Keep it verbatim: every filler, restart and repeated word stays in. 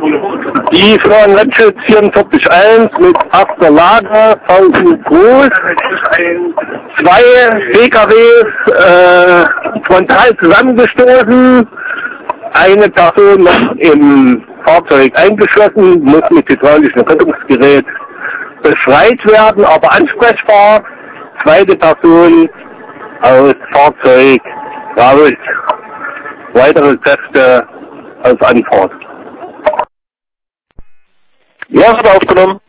Die Florian Letsche vierundvierzig eins mit achter Lage, V U Groß, zwei P K Ws äh, frontal zusammengestoßen, eine Person noch im Fahrzeug eingeschlossen, muss mit hydraulischem Rettungsgerät befreit werden, aber ansprechbar, zweite Person aus Fahrzeug raus, weitere Kräfte auf Anfahrt. Ja, wird aufgenommen.